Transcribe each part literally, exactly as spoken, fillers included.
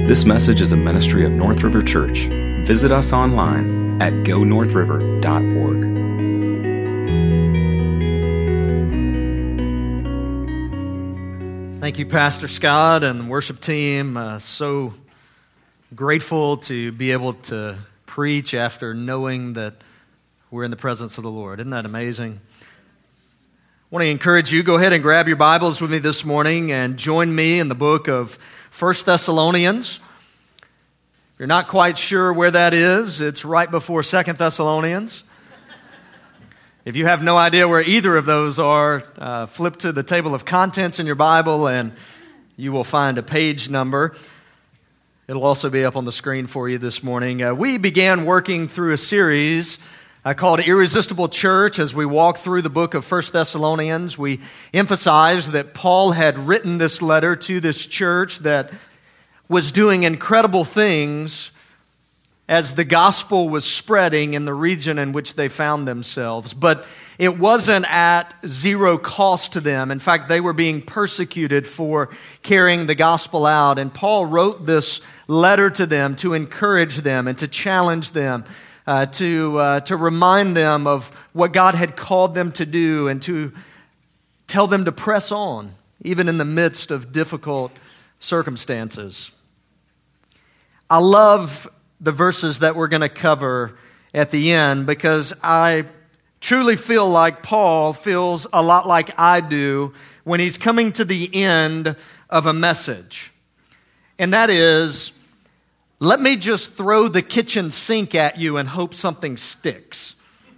This message is a ministry of North River Church. Visit us online at go north river dot org. Thank you, Pastor Scott and the worship team. Uh, so grateful to be able to preach after knowing that we're in the presence of the Lord. Isn't that amazing? I want to encourage you, go ahead and grab your Bibles with me this morning and join me in the book of First Thessalonians. If you're not quite sure where that is, it's right before Second Thessalonians. If you have no idea where either of those are, uh, flip to the table of contents in your Bible and you will find a page number. It'll also be up on the screen for you this morning. Uh, we began working through a series uh, called Irresistible Church as we walked through the book of First Thessalonians. We emphasized that Paul had written this letter to this church that was doing incredible things as the gospel was spreading in the region in which they found themselves. But it wasn't at zero cost to them. In fact, they were being persecuted for carrying the gospel out. And Paul wrote this letter to them to encourage them and to challenge them, uh, to, uh, to remind them of what God had called them to do and to tell them to press on, even in the midst of difficult circumstances. I love the verses that we're going to cover at the end because I truly feel like Paul feels a lot like I do when he's coming to the end of a message. And that is, let me just throw the kitchen sink at you and hope something sticks.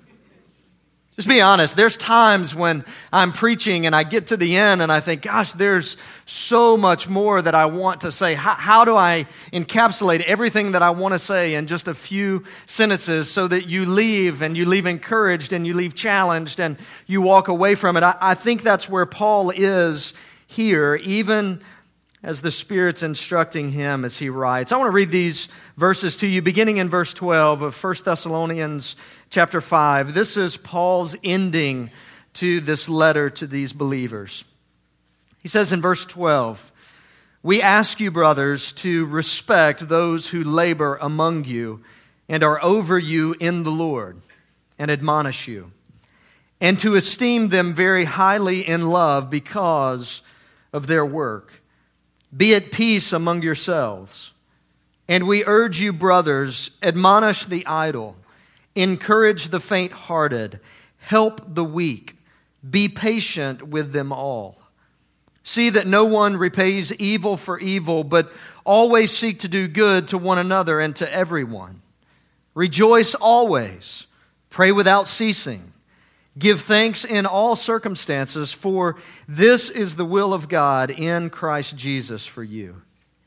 Just be honest, there's times when I'm preaching and I get to the end and I think, gosh, there's so much more that I want to say. How, how do I encapsulate everything that I want to say in just a few sentences so that you leave and you leave encouraged and you leave challenged and you walk away from it? I, I think that's where Paul is here, even as the Spirit's instructing him as he writes. I want to read these verses to you, beginning in verse twelve of First Thessalonians chapter five. This is Paul's ending to this letter to these believers. He says in verse twelve, "We ask you, brothers, to respect those who labor among you and are over you in the Lord and admonish you, and to esteem them very highly in love because of their work. Be at peace among yourselves. And we urge you, brothers, admonish the idle, encourage the faint-hearted, help the weak, be patient with them all. See that no one repays evil for evil, but always seek to do good to one another and to everyone. Rejoice always, pray without ceasing. Give thanks in all circumstances, for this is the will of God in Christ Jesus for you.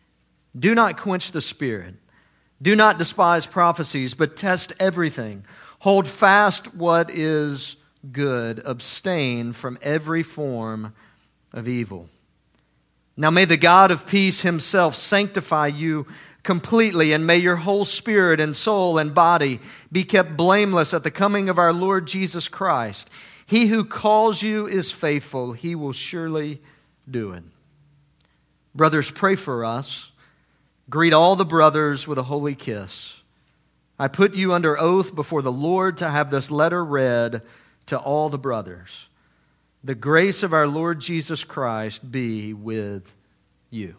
Do not quench the Spirit. Do not despise prophecies, but test everything. Hold fast what is good. Abstain from every form of evil. Now may the God of peace himself sanctify you completely, and may your whole spirit and soul and body be kept blameless at the coming of our Lord Jesus Christ. He who calls you is faithful. He will surely do it. Brothers, pray for us. Greet all the brothers with a holy kiss. I put you under oath before the Lord to have this letter read to all the brothers. The grace of our Lord Jesus Christ be with you."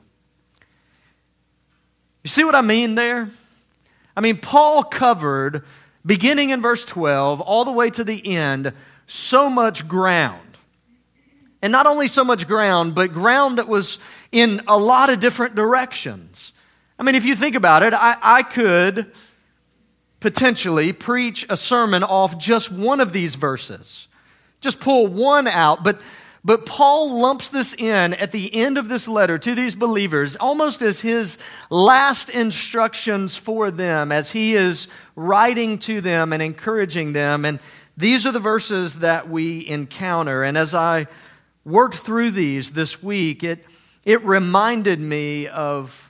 You see what I mean there? I mean, Paul covered, beginning in verse twelve, all the way to the end, so much ground. And not only so much ground, but ground that was in a lot of different directions. I mean, if you think about it, I, I could potentially preach a sermon off just one of these verses. Just pull one out, but But Paul lumps this in at the end of this letter to these believers almost as his last instructions for them as he is writing to them and encouraging them. And these are the verses that we encounter. And as I worked through these this week, it, it reminded me of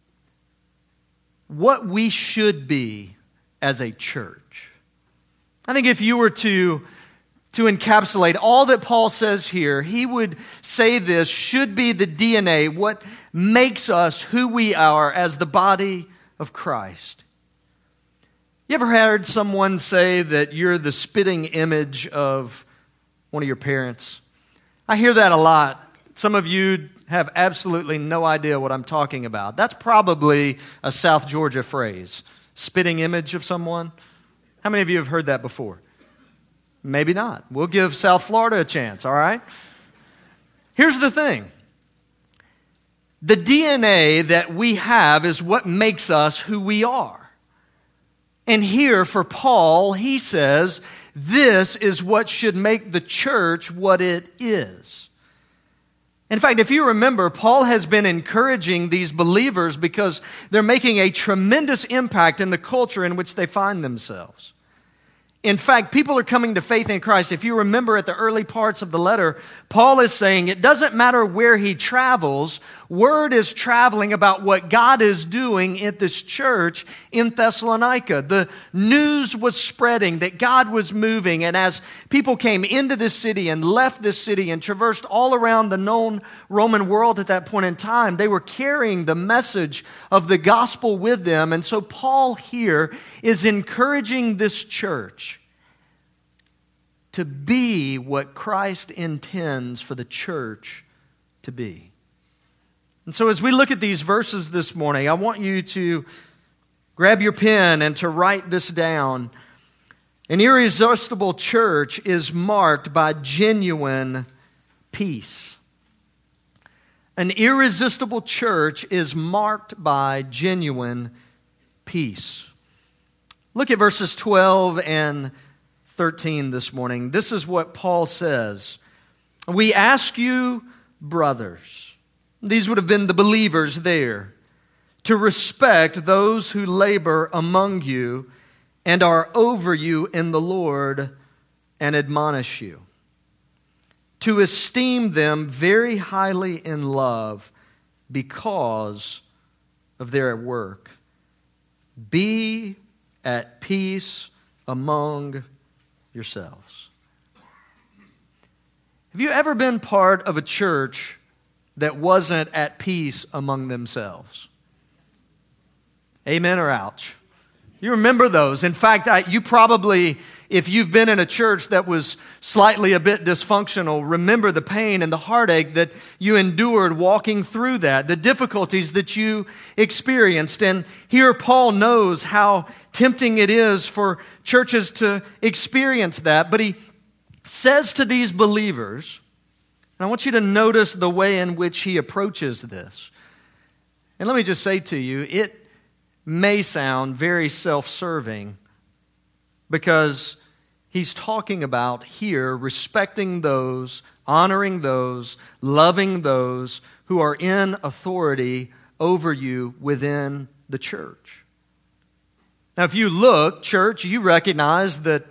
what we should be as a church. I think if you were to to encapsulate all that Paul says here, he would say this should be the D N A, what makes us who we are as the body of Christ. You ever heard someone say that you're the spitting image of one of your parents? I hear that a lot. Some of you have absolutely no idea what I'm talking about. That's probably a South Georgia phrase, spitting image of someone. How many of you have heard that before? Maybe not. We'll give South Florida a chance, all right? Here's the thing. The D N A that we have is what makes us who we are. And here for Paul, he says, this is what should make the church what it is. In fact, if you remember, Paul has been encouraging these believers because they're making a tremendous impact in the culture in which they find themselves. In fact, people are coming to faith in Christ. If you remember at the early parts of the letter, Paul is saying it doesn't matter where he travels, word is traveling about what God is doing at this church in Thessalonica. The news was spreading that God was moving, and as people came into this city and left this city and traversed all around the known Roman world at that point in time, they were carrying the message of the gospel with them. And so Paul here is encouraging this church to be what Christ intends for the church to be. And so as we look at these verses this morning, I want you to grab your pen and to write this down. An irresistible church is marked by genuine peace. An irresistible church is marked by genuine peace. Look at verses twelve and thirteen this morning. This is what Paul says. We ask you, brothers, these would have been the believers there, to respect those who labor among you and are over you in the Lord and admonish you, to esteem them very highly in love because of their work. Be at peace among yourselves. Have you ever been part of a church that wasn't at peace among themselves? Amen or ouch? You remember those. In fact, I, you probably, if you've been in a church that was slightly a bit dysfunctional, remember the pain and the heartache that you endured walking through that, the difficulties that you experienced. And here Paul knows how tempting it is for churches to experience that. But he says to these believers, and I want you to notice the way in which he approaches this. And let me just say to you, it may sound very self-serving because he's talking about here respecting those, honoring those, loving those who are in authority over you within the church. Now, if you look, church, you recognize that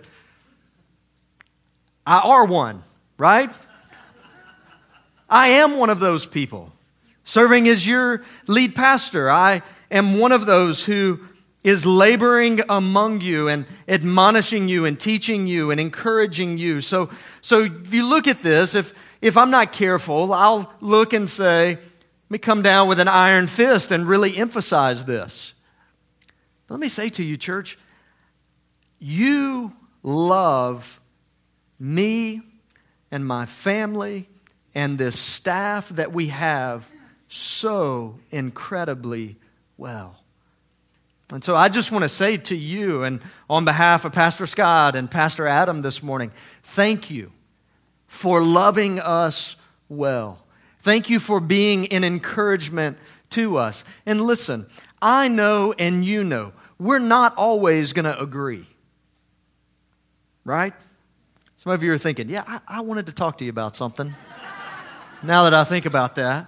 I are one, right? I am one of those people. Serving as your lead pastor, I am one of those who is laboring among you and admonishing you and teaching you and encouraging you. So, so if you look at this, if, if I'm not careful, I'll look and say, let me come down with an iron fist and really emphasize this. Let me say to you, church, you love me and my family and this staff that we have so incredibly well. And so I just want to say to you, and on behalf of Pastor Scott and Pastor Adam this morning, thank you for loving us well. Thank you for being an encouragement to us. And listen, I know and you know, we're not always going to agree. Right? Some of you are thinking, yeah, I, I wanted to talk to you about something. Now that I think about that.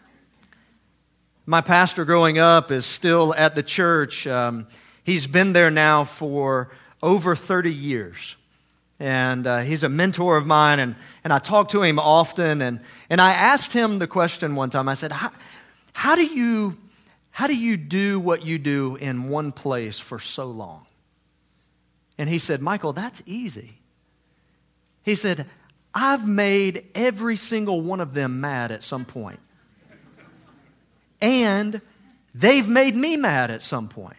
My pastor growing up is still at the church. Um, he's been there now for over thirty years. And uh, he's a mentor of mine, and, and I talk to him often. And, and I asked him the question one time. I said, how, how do you, how do you do what you do in one place for so long? And he said, Michael, that's easy. He said, I've made every single one of them mad at some point. And they've made me mad at some point.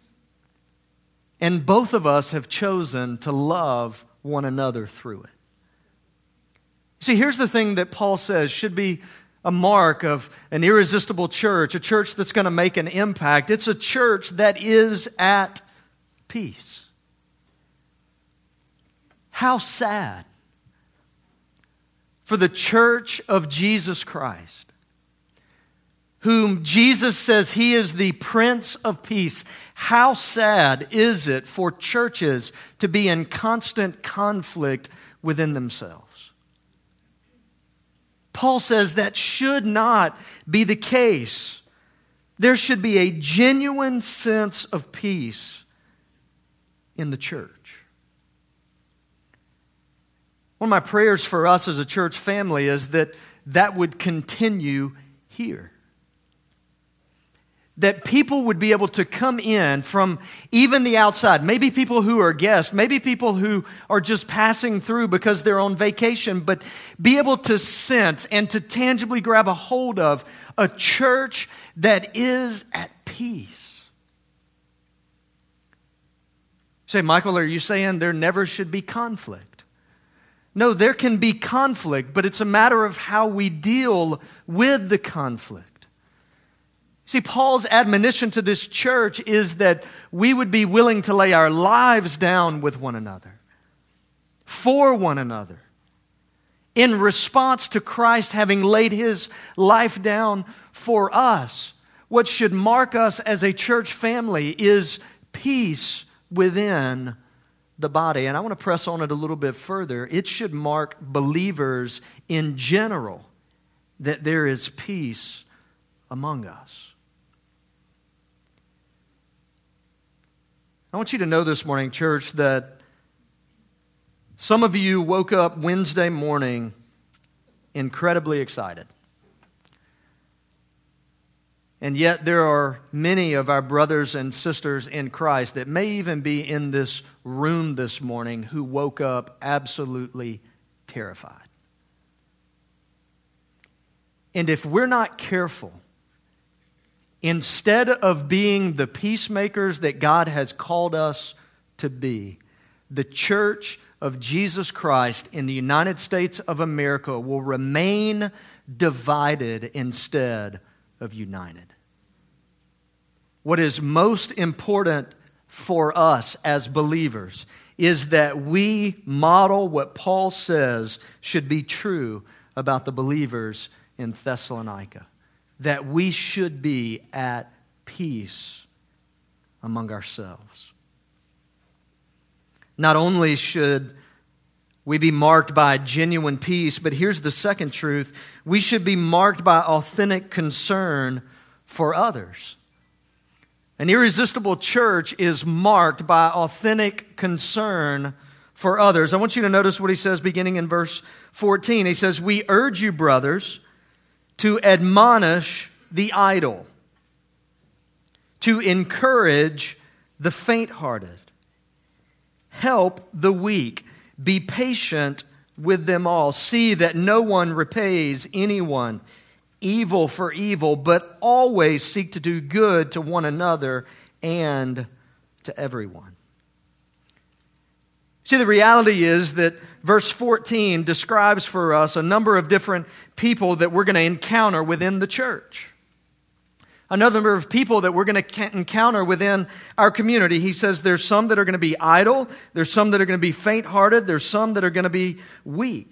And both of us have chosen to love one another through it. See, here's the thing that Paul says should be a mark of an irresistible church, a church that's going to make an impact. It's a church that is at peace. How sad for the church of Jesus Christ, whom Jesus says He is the Prince of Peace. How sad is it for churches to be in constant conflict within themselves? Paul says that should not be the case. There should be a genuine sense of peace in the church. One of my prayers for us as a church family is that that would continue here. That people would be able to come in from even the outside, maybe people who are guests, maybe people who are just passing through because they're on vacation, but be able to sense and to tangibly grab a hold of a church that is at peace. You say, Michael, are you saying there never should be conflict? No, there can be conflict, but it's a matter of how we deal with the conflict. See, Paul's admonition to this church is that we would be willing to lay our lives down with one another, for one another, in response to Christ having laid His life down for us. What should mark us as a church family is peace within the body. And I want to press on it a little bit further. It should mark believers in general that there is peace among us. I want you to know this morning, church, that some of you woke up Wednesday morning incredibly excited. And yet there are many of our brothers and sisters in Christ that may even be in this room this morning who woke up absolutely terrified. And if we're not careful, instead of being the peacemakers that God has called us to be, the church of Jesus Christ in the United States of America will remain divided instead of united. What is most important for us as believers is that we model what Paul says should be true about the believers in Thessalonica. That we should be at peace among ourselves. Not only should we be marked by genuine peace, but here's the second truth. We should be marked by authentic concern for others. An irresistible church is marked by authentic concern for others. I want you to notice what he says beginning in verse fourteen. He says, "We urge you, brothers, to admonish the idle, to encourage the faint-hearted, help the weak, be patient with them all. See that no one repays anyone evil for evil, but always seek to do good to one another and to everyone." See, the reality is that verse fourteen describes for us a number of different people that we're going to encounter within the church. A number of people that we're going to encounter within our community. He says there's some that are going to be idle, there's some that are going to be faint-hearted, there's some that are going to be weak.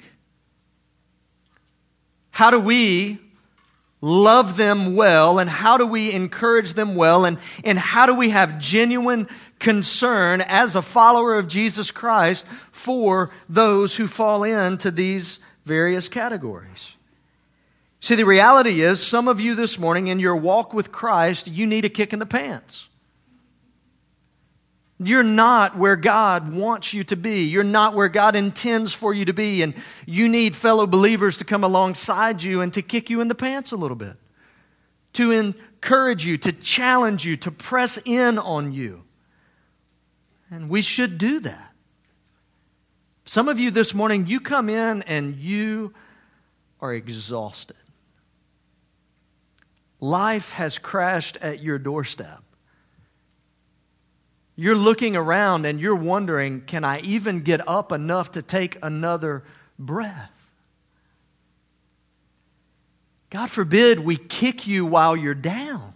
How do we love them well, and how do we encourage them well, and, and how do we have genuine concern as a follower of Jesus Christ for those who fall into these various categories? See, the reality is, some of you this morning in your walk with Christ, you need a kick in the pants. You're not where God wants you to be. You're not where God intends for you to be. And you need fellow believers to come alongside you and to kick you in the pants a little bit. To encourage you, to challenge you, to press in on you. And we should do that. Some of you this morning, you come in and you are exhausted. Life has crashed at your doorstep. You're looking around and you're wondering, can I even get up enough to take another breath? God forbid we kick you while you're down.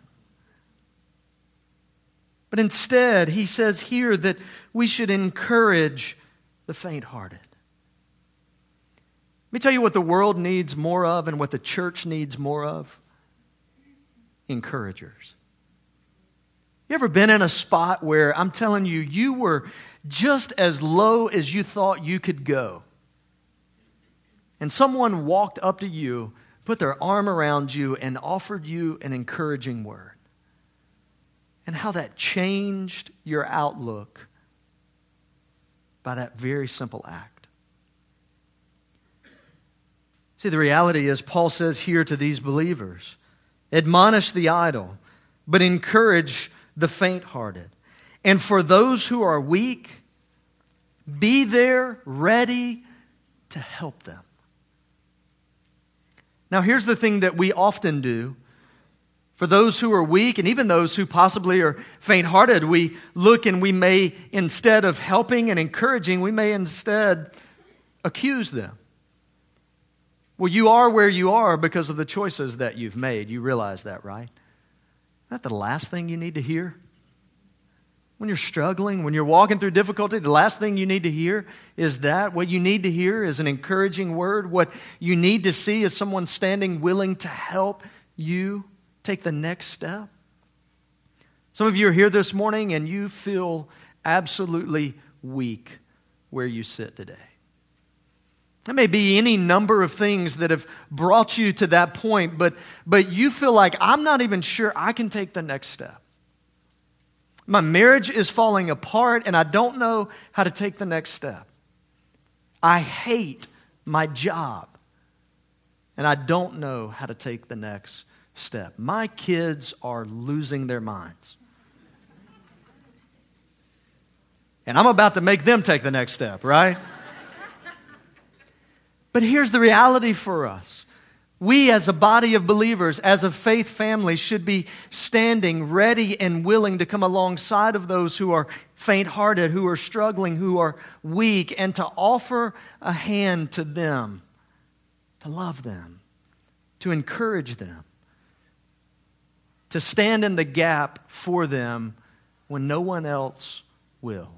But instead, he says here that we should encourage the faint-hearted. Let me tell you what the world needs more of and what the church needs more of. Encouragers. You ever been in a spot where, I'm telling you, you were just as low as you thought you could go, and someone walked up to you, put their arm around you, and offered you an encouraging word? And how that changed your outlook by that very simple act. See, the reality is, Paul says here to these believers, admonish the idle, but encourage the faint-hearted. And for those who are weak, be there ready to help them. Now, here's the thing that we often do. For those who are weak, and even those who possibly are faint-hearted, we look and we may, instead of helping and encouraging, we may instead accuse them. Well, you are where you are because of the choices that you've made. You realize that, right? Isn't that the last thing you need to hear? When you're struggling, when you're walking through difficulty, the last thing you need to hear is that. What you need to hear is an encouraging word. What you need to see is someone standing willing to help you take the next step. Some of you are here this morning and you feel absolutely weak where you sit today. There may be any number of things that have brought you to that point, but, but you feel like, I'm not even sure I can take the next step. My marriage is falling apart and I don't know how to take the next step. I hate my job and I don't know how to take the next step. My kids are losing their minds. And I'm about to make them take the next step, right? But here's the reality for us. We as a body of believers, as a faith family, should be standing ready and willing to come alongside of those who are faint-hearted, who are struggling, who are weak, and to offer a hand to them, to love them, to encourage them, to stand in the gap for them when no one else will.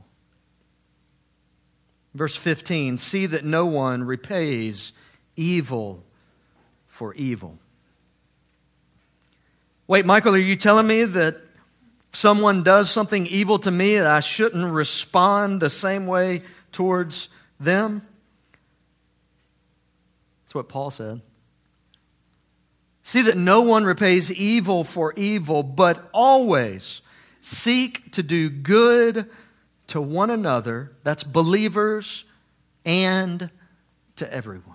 Verse fifteen, see that no one repays evil for evil. Wait, Michael, are you telling me that if someone does something evil to me, that I shouldn't respond the same way towards them? That's what Paul said. See that no one repays evil for evil, but always seek to do good to one another, that's believers, and to everyone.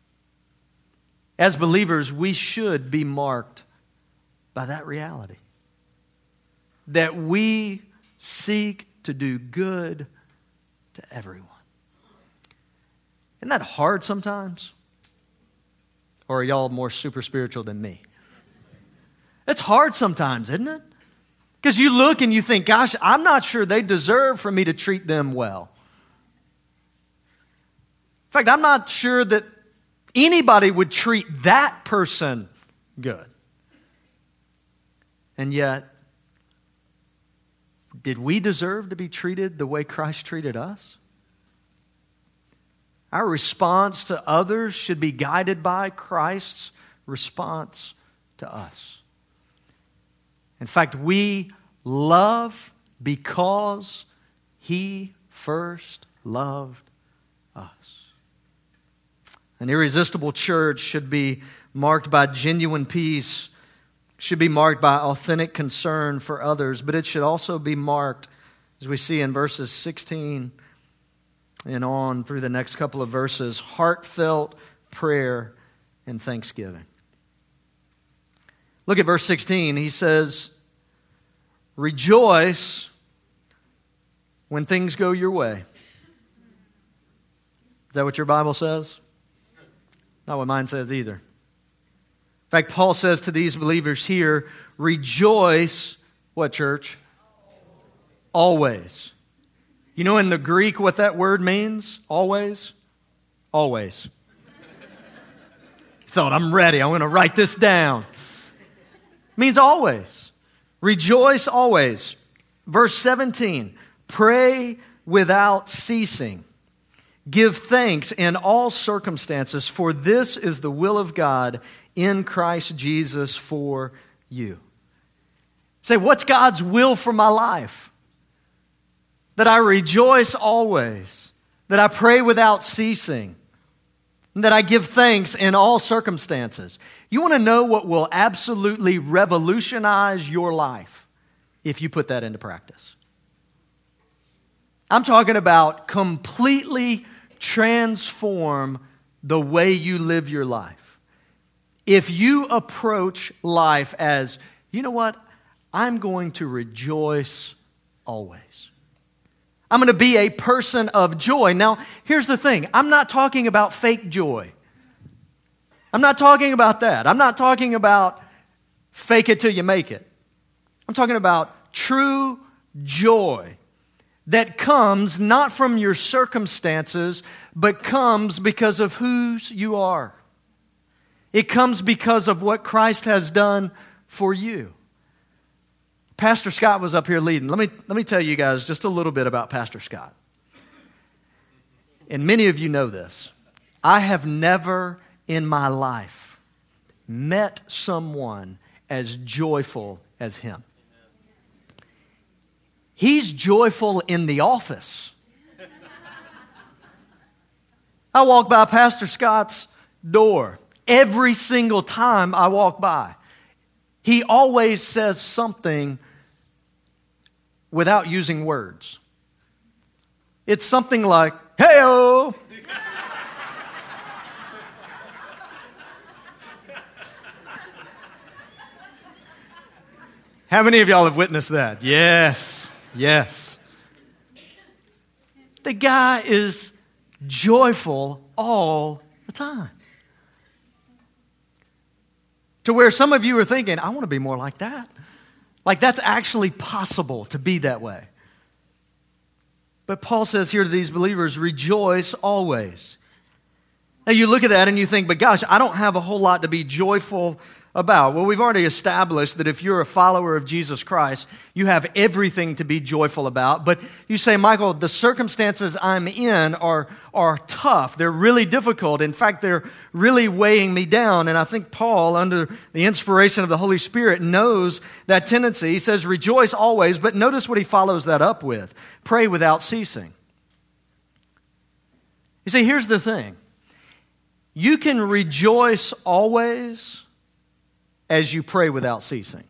As believers, we should be marked by that reality. That we seek to do good to everyone. Isn't that hard sometimes? Or are y'all more super spiritual than me? It's hard sometimes, isn't it? Because you look and you think, gosh, I'm not sure they deserve for me to treat them well. In fact, I'm not sure that anybody would treat that person good. And yet, did we deserve to be treated the way Christ treated us? Our response to others should be guided by Christ's response to us. In fact, we love because He first loved us. An irresistible church should be marked by genuine peace, should be marked by authentic concern for others, but it should also be marked, as we see in verses sixteen and on through the next couple of verses, heartfelt prayer and thanksgiving. Look at verse sixteen. He says, rejoice when things go your way. Is that what your Bible says? Not what mine says either. In fact, Paul says to these believers here, rejoice, what church? Always. You know in the Greek what that word means? Always? Always. Thought, I'm ready. I'm going to write this down. It means always. Rejoice always. Verse seventeen, pray without ceasing. Give thanks in all circumstances, for this is the will of God in Christ Jesus for you. Say, what's God's will for my life? That I rejoice always, that I pray without ceasing, and that I give thanks in all circumstances. You want to know what will absolutely revolutionize your life if you put that into practice? I'm talking about completely transform the way you live your life. If you approach life as, you know what, I'm going to rejoice always. I'm going to be a person of joy. Now, here's the thing. I'm not talking about fake joy. I'm not talking about that. I'm not talking about fake it till you make it. I'm talking about true joy that comes not from your circumstances, but comes because of whose you are. It comes because of what Christ has done for you. Pastor Scott was up here leading. Let me, let me tell you guys just a little bit about Pastor Scott. And many of you know this. I have never in my life met someone as joyful as him. He's joyful in the office. I walk by Pastor Scott's door every single time I walk by. He always says something without using words. It's something like, hey-o! How many of y'all have witnessed that? Yes, yes. The guy is joyful all the time. To where some of you are thinking, I want to be more like that. Like that's actually possible to be that way. But Paul says here to these believers, rejoice always. Now you look at that and you think, but gosh, I don't have a whole lot to be joyful about. Well, we've already established that if you're a follower of Jesus Christ, you have everything to be joyful about. But you say, Michael, the circumstances I'm in are, are tough. They're really difficult. In fact, they're really weighing me down. And I think Paul, under the inspiration of the Holy Spirit, knows that tendency. He says, rejoice always. But notice what he follows that up with. Pray without ceasing. You see, here's the thing. You can rejoice always as you pray without ceasing.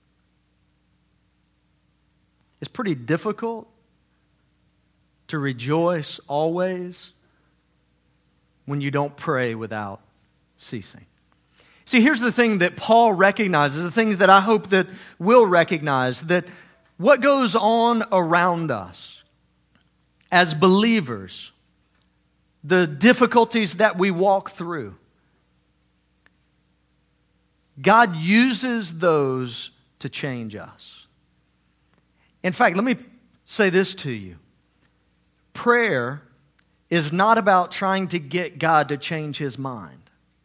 It's pretty difficult to rejoice always when you don't pray without ceasing. See, here's the thing that Paul recognizes, the things that I hope that we'll recognize, that what goes on around us as believers, the difficulties that we walk through, God uses those to change us. In fact, let me say this to you. Prayer is not about trying to get God to change His mind.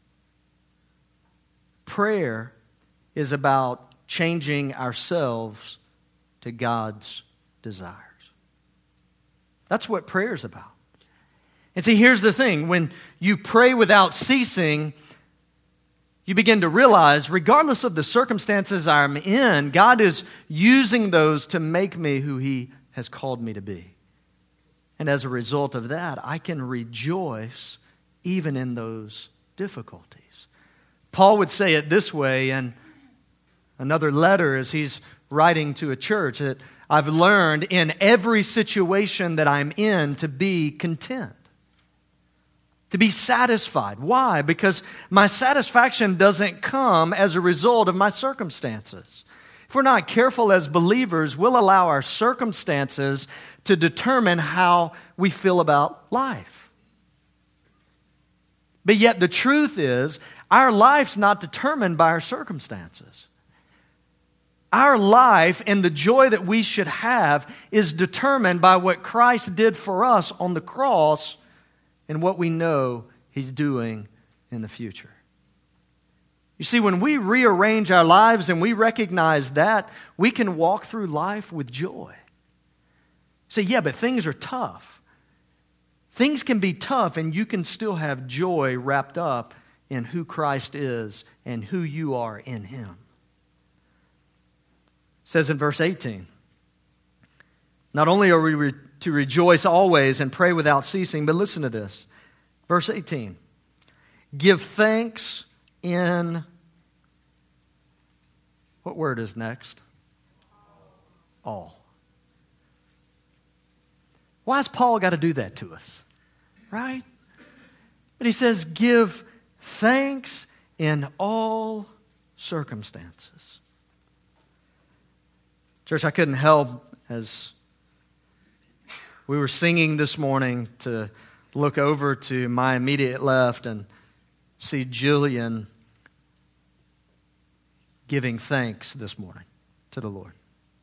Prayer is about changing ourselves to God's desires. That's what prayer is about. And see, here's the thing. When you pray without ceasing, you begin to realize, regardless of the circumstances I'm in, God is using those to make me who He has called me to be. And as a result of that, I can rejoice even in those difficulties. Paul would say it this way in another letter as he's writing to a church, that I've learned in every situation that I'm in to be content. To be satisfied. Why? Because my satisfaction doesn't come as a result of my circumstances. If we're not careful as believers, we'll allow our circumstances to determine how we feel about life. But yet the truth is, our life's not determined by our circumstances. Our life and the joy that we should have is determined by what Christ did for us on the cross and what we know He's doing in the future. You see, when we rearrange our lives and we recognize that, we can walk through life with joy. Say, yeah, but things are tough. Things can be tough, and you can still have joy wrapped up in who Christ is and who you are in Him. It says in verse eighteen, not only are we re- to rejoice always and pray without ceasing, but listen to this. Verse eighteen, give thanks in, what word is next? All. Why has Paul got to do that to us? Right? But he says, give thanks in all circumstances. Church, I couldn't help as we were singing this morning to look over to my immediate left and see Jillian giving thanks this morning to the Lord.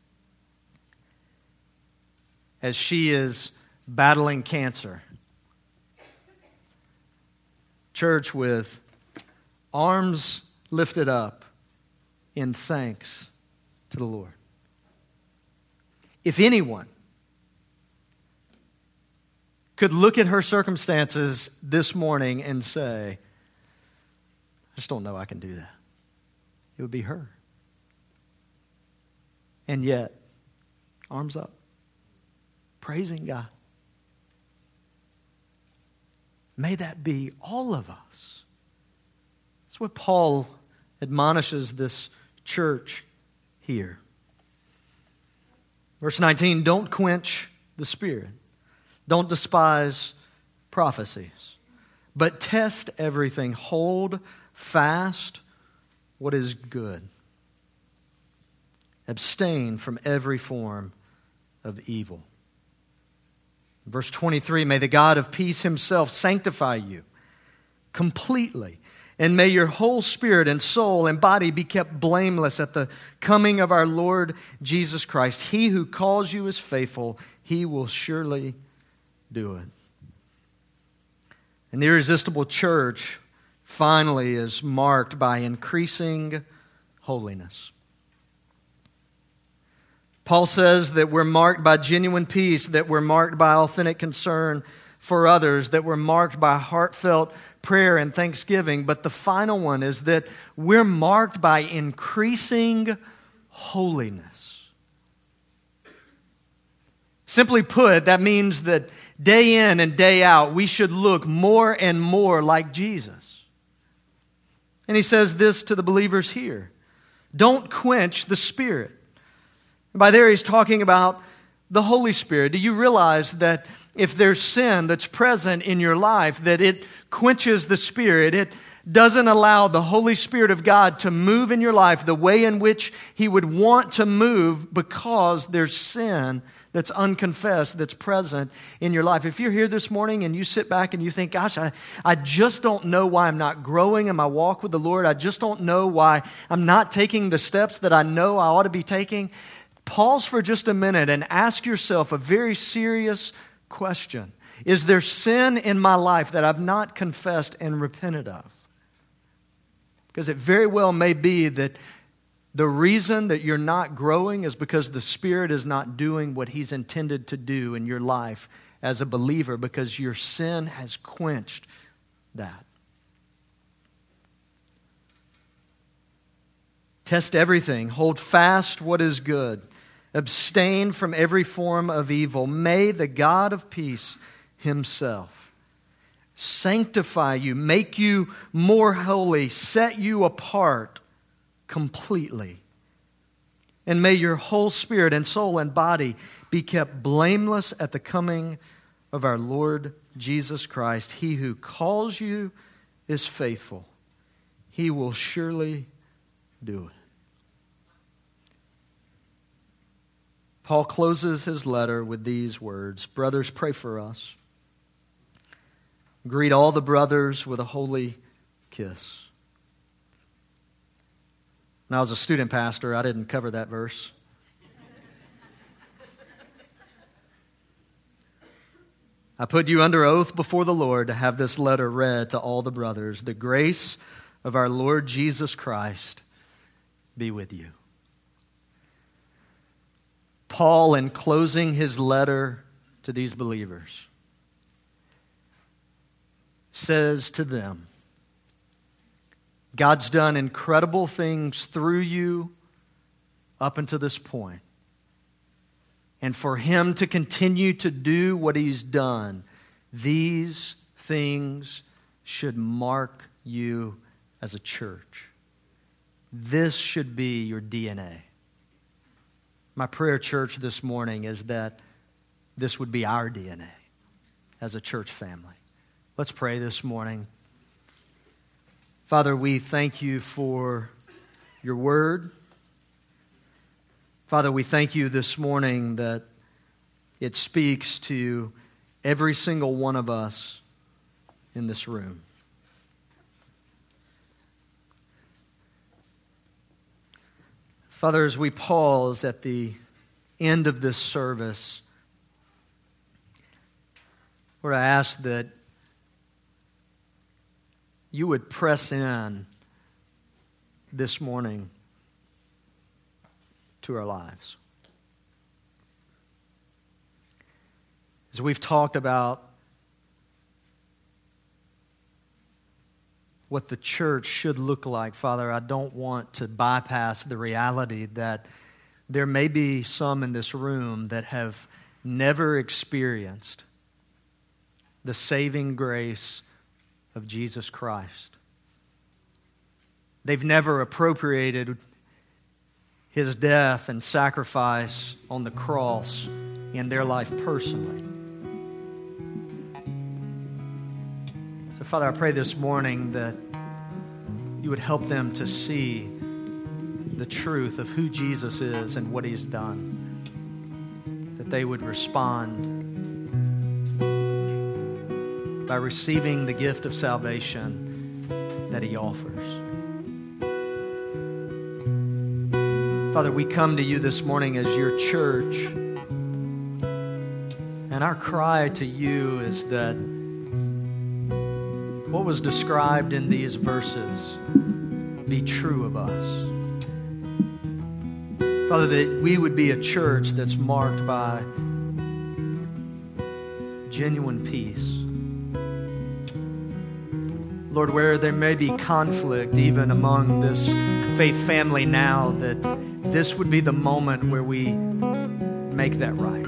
As she is battling cancer. Church, with arms lifted up in thanks to the Lord. If anyone could look at her circumstances this morning and say, I just don't know I can do that, it would be her. And yet, arms up, praising God. May that be all of us. That's what Paul admonishes this church here. Verse nineteen, don't quench the Spirit. Don't despise prophecies. But test everything. Hold fast what is good. Abstain from every form of evil. Verse twenty-three, may the God of peace Himself sanctify you completely, and may your whole spirit and soul and body be kept blameless at the coming of our Lord Jesus Christ. He who calls you is faithful. He will surely do it. An irresistible church, finally, is marked by increasing holiness. Paul says that we're marked by genuine peace, that we're marked by authentic concern for others, that we're marked by heartfelt prayer and thanksgiving. But the final one is that we're marked by increasing holiness. Simply put, that means that day in and day out, we should look more and more like Jesus. And he says this to the believers here. Don't quench the Spirit. By there he's talking about the Holy Spirit. Do you realize that if there's sin that's present in your life, that it quenches the Spirit? It doesn't allow the Holy Spirit of God to move in your life the way in which He would want to move because there's sin that's unconfessed, that's present in your life. If you're here this morning and you sit back and you think, gosh, I, I just don't know why I'm not growing in my walk with the Lord. I just don't know why I'm not taking the steps that I know I ought to be taking. Pause for just a minute and ask yourself a very serious question. Is there sin in my life that I've not confessed and repented of? Because it very well may be that the reason that you're not growing is because the Spirit is not doing what He's intended to do in your life as a believer, because your sin has quenched that. Test everything. Hold fast what is good. Abstain from every form of evil. May the God of peace Himself sanctify you, make you more holy, set you apart completely. And may your whole spirit and soul and body be kept blameless at the coming of our Lord Jesus Christ. He who calls you is faithful. He will surely do it. Paul closes his letter with these words. Brothers, pray for us. Greet all the brothers with a holy kiss. When I was a student pastor, I didn't cover that verse. I put you under oath before the Lord to have this letter read to all the brothers. The grace of our Lord Jesus Christ be with you. Paul, in closing his letter to these believers, says to them, God's done incredible things through you up until this point. And for him to continue to do what he's done, these things should mark you as a church. This should be your D N A. My prayer, church, this morning is that this would be our D N A as a church family. Let's pray this morning. Father, we thank you for your word. Father, we thank you this morning that it speaks to every single one of us in this room. Father, as we pause at the end of this service, Lord, I ask that you would press in this morning to our lives. As we've talked about what the church should look like, Father, I don't want to bypass the reality that there may be some in this room that have never experienced the saving grace of Jesus Christ. They've never appropriated his death and sacrifice on the cross in their life personally. So, Father, I pray this morning that you would help them to see the truth of who Jesus is and what he's done. That they would respond by receiving the gift of salvation that he offers. Father, we come to you this morning as your church, and our cry to you is that what was described in these verses be true of us. Father, that we would be a church that's marked by genuine peace. Lord, where there may be conflict even among this faith family now, that this would be the moment where we make that right.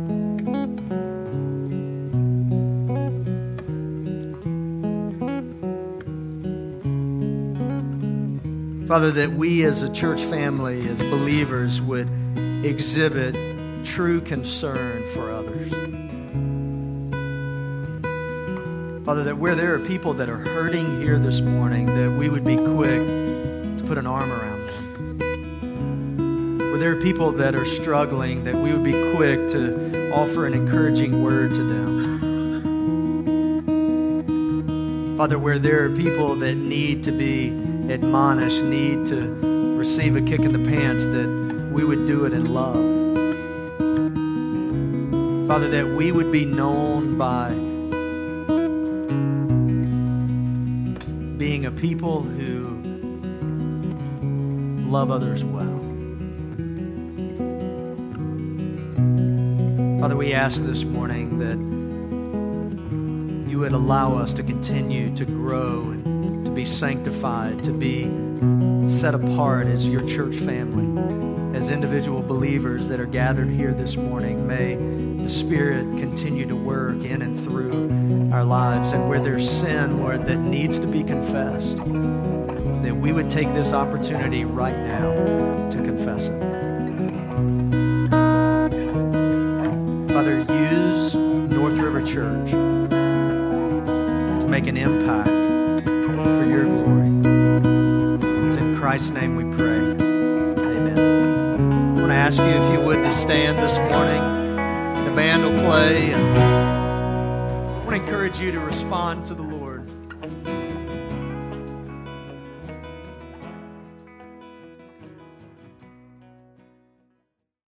Father, that we as a church family, as believers, would exhibit true concern for others. Father, that where there are people that are hurting here this morning, that we would be quick to put an arm around them. Where there are people that are struggling, that we would be quick to offer an encouraging word to them. Father, where there are people that need to be admonished, need to receive a kick in the pants, that we would do it in love. Father, that we would be known by being a people who love others well. Father, we ask this morning that you would allow us to continue to grow and to be sanctified, to be set apart as your church family, as individual believers that are gathered here this morning. May the Spirit continue to work in and through our lives, and where there's sin, Lord, that needs to be confessed, that we would take this opportunity right now to confess it. Father, use North River Church to make an impact for your glory. It's in Christ's name we pray. Amen. I want to ask you, if you would, to stand this morning. The band will play, and I want to want to encourage you to respond to the Lord.